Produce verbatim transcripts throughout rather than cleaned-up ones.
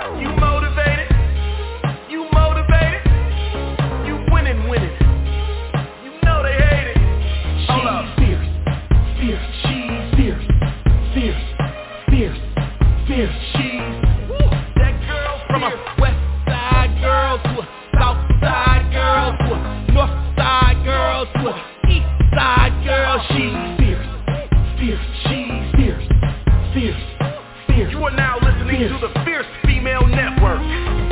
You motivated? You motivated? You winning, winning. You know they hate it. Hold up. Fierce, fierce, she's fierce, fierce, fierce, fierce, she's. Woo, that girl from a west side girl to a south side girl to a north side girl to a east side girl. She's fierce, fierce, she's fierce, fierce, fierce. You are now listening fierce. to the Fierce Female Network.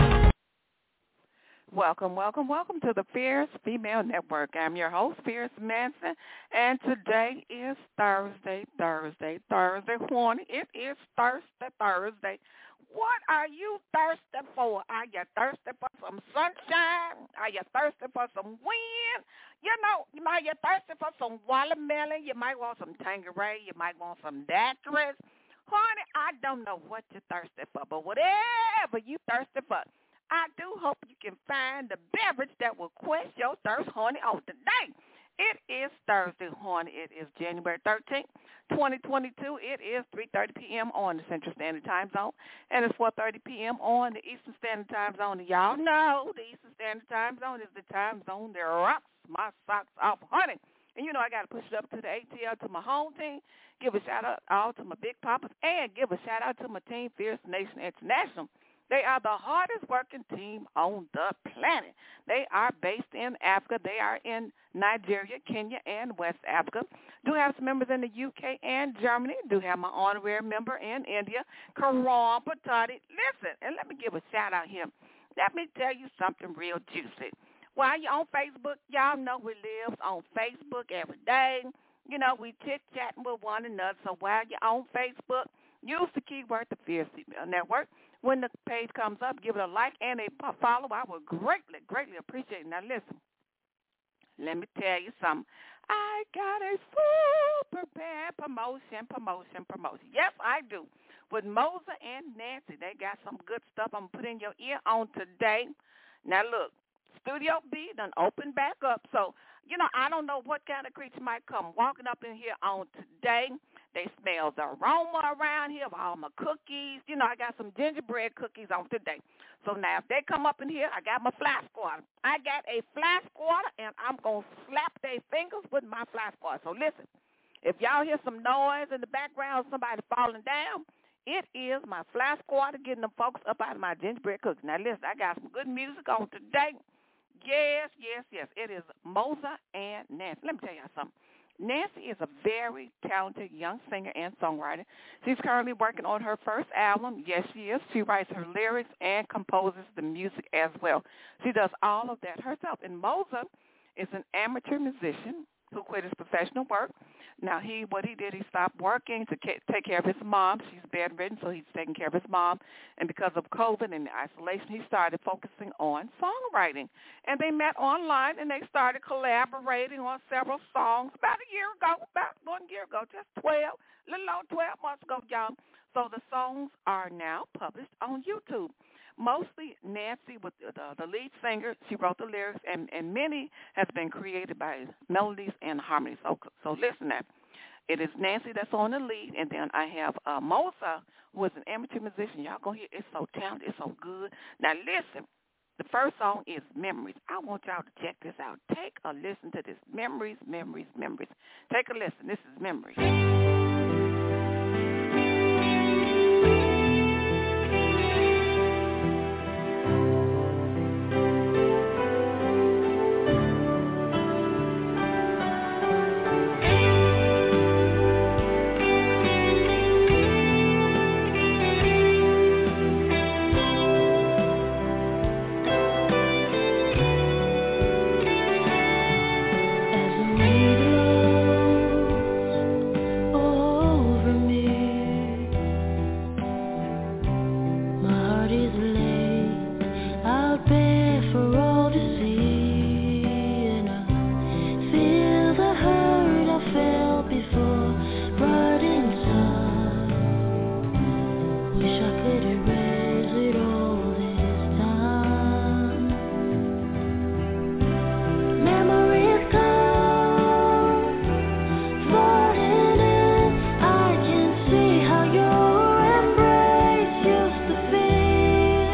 Welcome, welcome, welcome to the Fierce Female Network. I'm your host, Fierce Manson, and today is Thursday, Thursday, Thursday, horny. It is Thursday, Thursday. What are you thirsty for? Are you thirsty for some sunshine? Are you thirsty for some wind? You know, you might you thirsty for some watermelon. You might want some Tanqueray. You might want some daiquiris. Honey, I don't know what you're thirsty for, but whatever you thirsty for, I do hope you can find the beverage that will quench your thirst, honey, on today. It is Thursday, honey. It is January thirteenth, twenty twenty-two. It is three thirty p.m. on the Central Standard Time Zone, and it's four thirty p.m. on the Eastern Standard Time Zone. And y'all know the Eastern Standard Time Zone is the time zone that rocks my socks off, honey. And you know I got to push it up to the A T L, to my home team, give a shout-out all to my Big Papas, and give a shout-out to my team, Fierce Nation International. They are the hardest working team on the planet. They are based in Africa. They are in Nigeria, Kenya, and West Africa. Do have some members in the U K and Germany. Do have my honorary member in India, Karan Patati. Listen, and let me give a shout-out here. Let me tell you something real juicy. While you're on Facebook, y'all know we live on Facebook every day. You know, we chit-chatting with one another. So while you're on Facebook, use the keyword the Fierce Female Network. When the page comes up, give it a like and a follow. I would greatly, greatly appreciate it. Now, listen, let me tell you something. I got a super bad promotion, promotion, promotion. Yes, I do. With Moza and Nancy, they got some good stuff I'm going to put in your ear on today. Now, look, Studio B done opened back up. So, you know, I don't know what kind of creature might come walking up in here on today. They smell the aroma around here of all my cookies. You know, I got some gingerbread cookies on today. So now if they come up in here, I got my fly squatter. I got a fly squatter, and I'm going to slap their fingers with my fly squatter. So listen, if y'all hear some noise in the background, somebody falling down, it is my fly squatter getting them folks up out of my gingerbread cookies. Now listen, I got some good music on today. Yes, yes, yes. It is Moza and Nancy. Let me tell y'all something. Nancy is a very talented young singer and songwriter. She's currently working on her first album. Yes, she is. She writes her lyrics and composes the music as well. She does all of that herself. And Moza is an amateur musician who quit his professional work. Now, he what he did, he stopped working to ca- take care of his mom. She's bedridden, so he's taking care of his mom. And because of COVID and the isolation, he started focusing on songwriting. And they met online, and they started collaborating on several songs about a year ago, about one year ago, just twelve, a little over twelve months ago, y'all. So the songs are now published on YouTube. Mostly Nancy, with the, the lead singer, she wrote the lyrics, and, and many have been created by melodies and harmonies. So, so listen now. It is Nancy that's on the lead, and then I have uh, Moza, who is an amateur musician. Y'all gonna hear it's so talented, it's so good. Now listen, the first song is Memories. I want y'all to check this out. Take a listen to this. Memories, Memories, Memories. Take a listen. This is Memories. Feel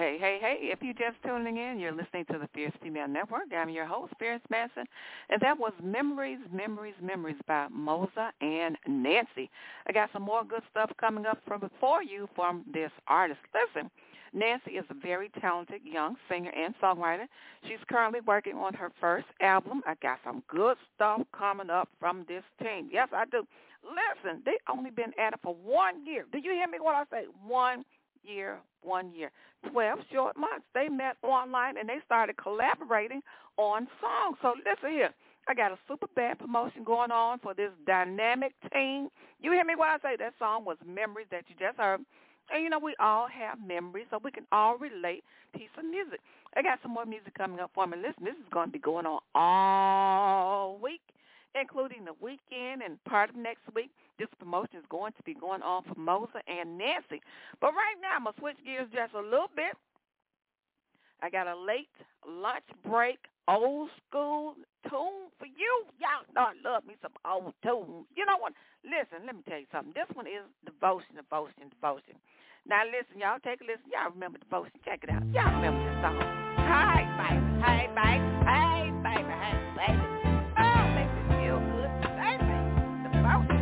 Hey, hey, hey, if you're just tuning in, you're listening to the Fierce Female Network. I'm your host, Fierce Manson, and that was Memories, Memories, Memories by Moza and Nancy. I got some more good stuff coming up from for you from this artist. Listen, Nancy is a very talented young singer and songwriter. She's currently working on her first album. I got some good stuff coming up from this team. Yes, I do. Listen, they only been at it for one year. Do you hear me when I say one year, one year, twelve short months? They met online and they started collaborating on songs. So listen here. I got a super bad promotion going on for this dynamic team. You hear me when I say that song was Memories that you just heard. And, you know, we all have memories, so we can all relate piece of music. I got some more music coming up for me. Listen, this is going to be going on all week, including the weekend and part of next week. This promotion is going to be going on for Moza and Nancy. But right now, I'm going to switch gears just a little bit. I got a late lunch break, old school tune for you. Y'all know I love me some old tunes. You know what? Listen, let me tell you something. This one is Devotion, Devotion, Devotion. Now, listen, y'all take a listen. Y'all remember Devotion. Check it out. Y'all remember this song. Hey, baby. Hey, baby. Hey, baby. Hey, baby. Oh, makes me feel good. Baby. Devotion.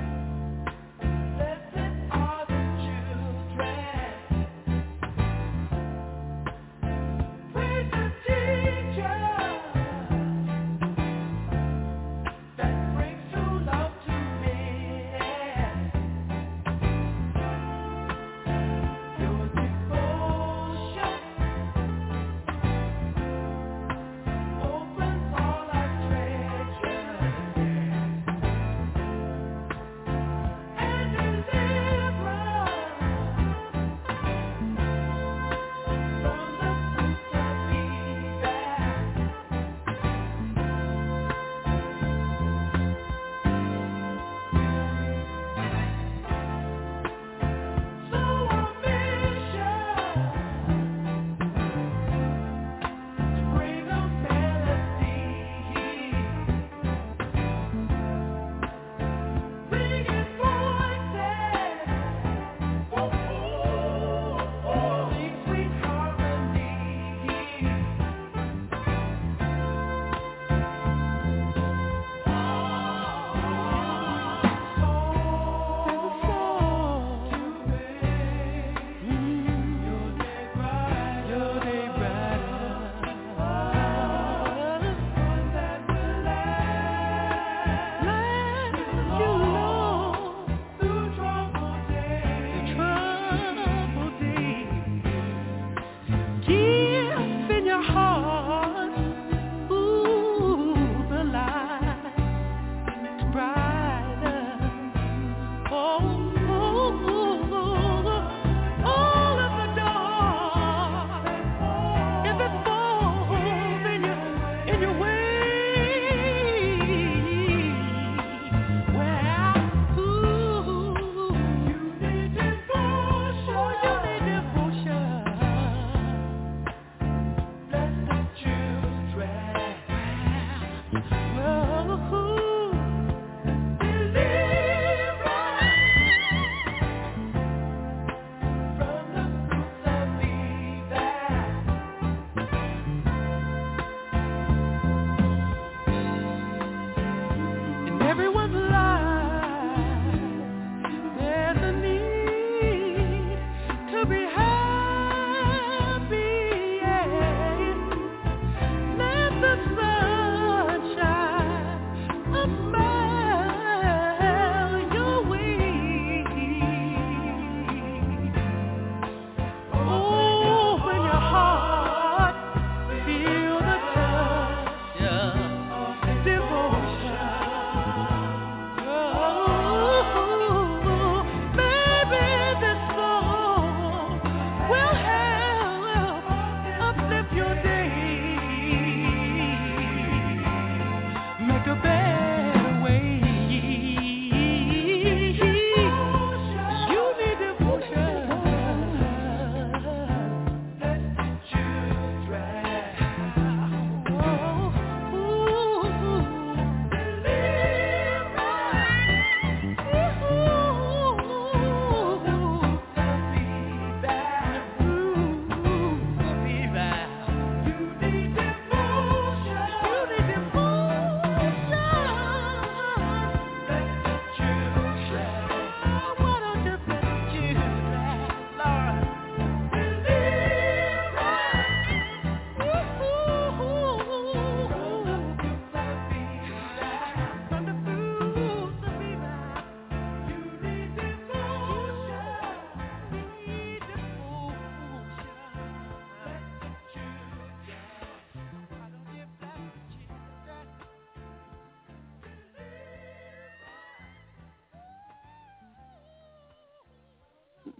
Blessed are the children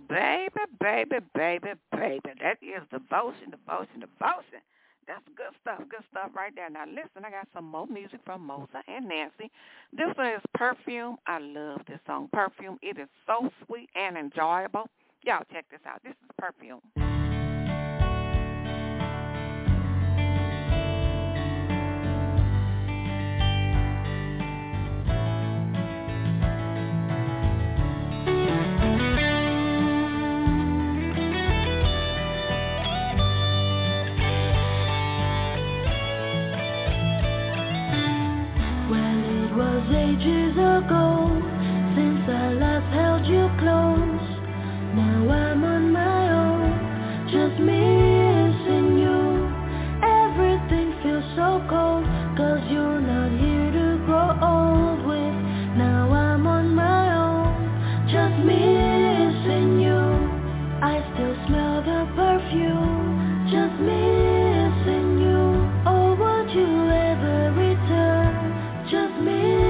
Baby, baby, baby, baby. That is devotion, devotion, devotion. That's good stuff, good stuff right there. Now, listen, I got some more music from Mosa and Nancy. This one is Perfume. I love this song, Perfume. It is so sweet and enjoyable. Y'all check this out. This is Perfume. Ages ago, since I last held you close, now I'm on my own, just missing you. Everything feels so cold, cause you're not here to grow old with. Now I'm on my own, just missing you. I still smell the perfume, just missing you. Oh, would you ever return, just missing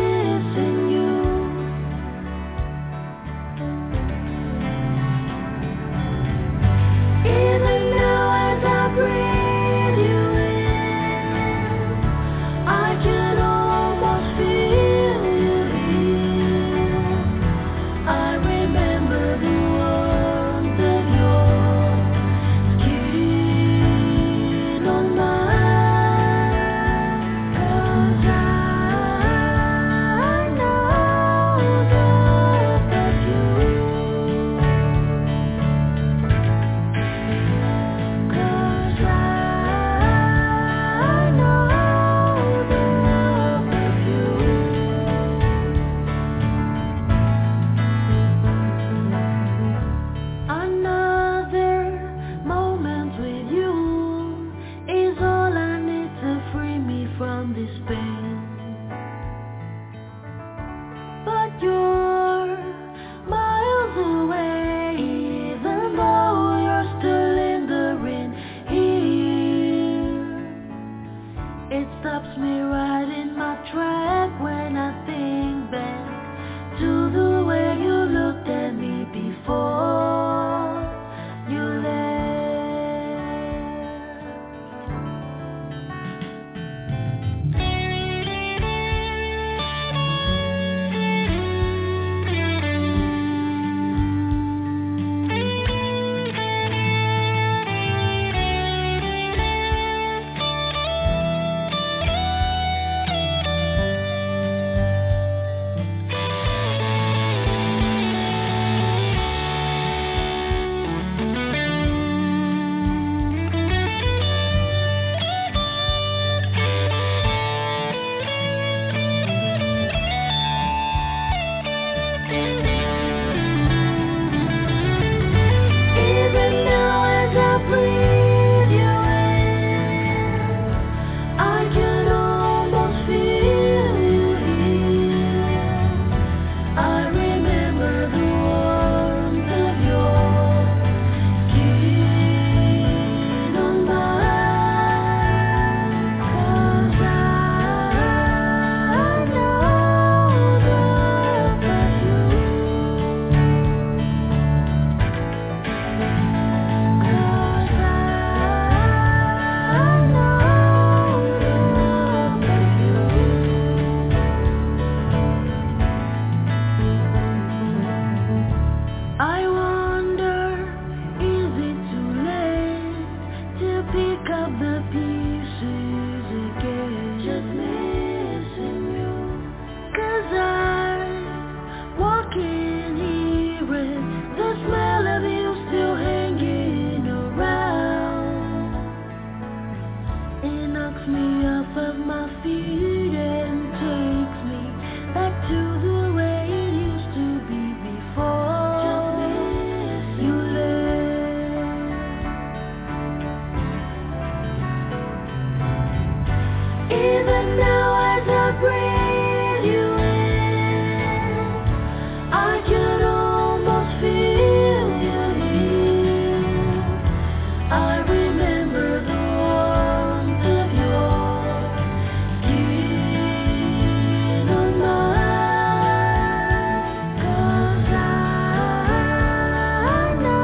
I know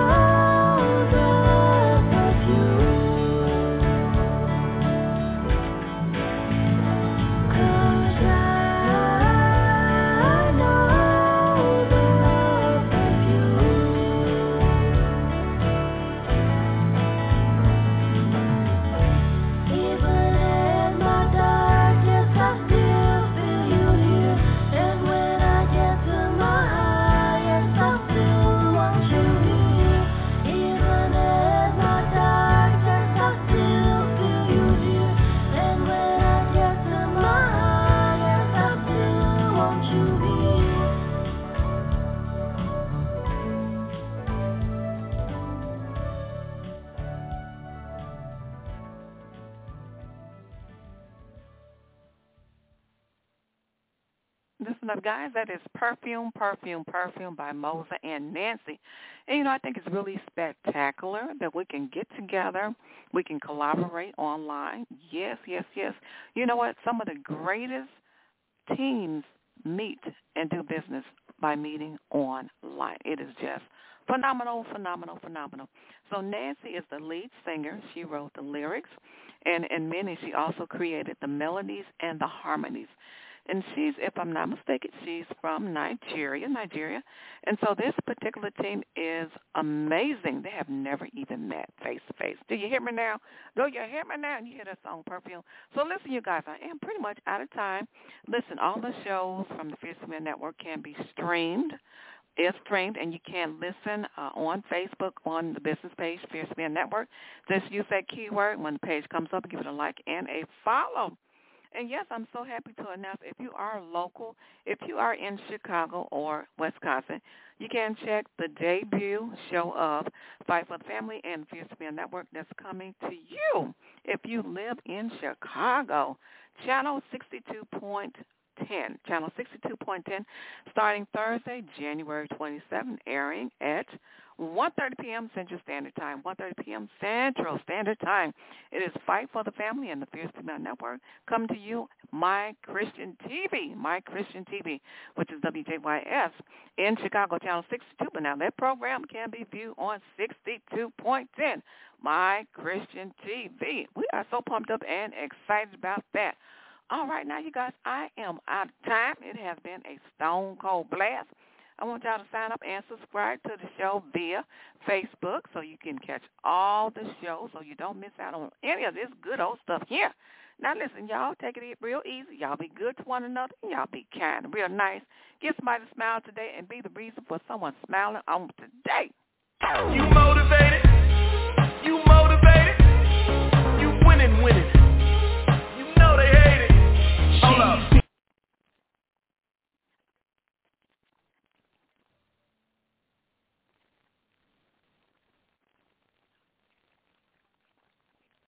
listen up, guys. That is Perfume, Perfume, Perfume by Moza and Nancy. And, you know, I think it's really spectacular that we can get together. We can collaborate online. Yes, yes, yes. You know what? Some of the greatest teams meet and do business by meeting online. It is just phenomenal, phenomenal, phenomenal. So Nancy is the lead singer. She wrote the lyrics. And in many, she also created the melodies and the harmonies. And she's, if I'm not mistaken, she's from Nigeria, Nigeria. And so this particular team is amazing. They have never even met face-to-face. Do you hear me now? Do you hear me now? And you hear that song, Perfume. So listen, you guys, I am pretty much out of time. Listen, all the shows from the Fierce Female Network can be streamed. It's streamed, and you can listen uh, on Facebook on the business page, Fierce Female Network. Just use that keyword. When the page comes up, give it a like and a follow. And, yes, I'm so happy to announce if you are local, if you are in Chicago or Wisconsin, you can check the debut show of Fight for the Family and Fierce Female Network that's coming to you. If you live in Chicago, channel sixty-two point ten, channel sixty-two point ten, starting Thursday, January twenty-seventh, airing at one thirty p.m. Central Standard Time, one thirty p.m. Central Standard Time. It is Fight for the Family and the Fierce Female Network. Come to you, My Christian T V, My Christian T V, which is W J Y S in Chicago, channel sixty-two. But now that program can be viewed on sixty-two point ten, My Christian T V. We are so pumped up and excited about that. All right, now, you guys, I am out of time. It has been a stone-cold blast. I want y'all to sign up and subscribe to the show via Facebook so you can catch all the shows so you don't miss out on any of this good old stuff here. Now, listen, y'all, take it real easy. Y'all be good to one another, and y'all be kind and real nice. Give somebody a smile today and be the reason for someone smiling on today. You motivated?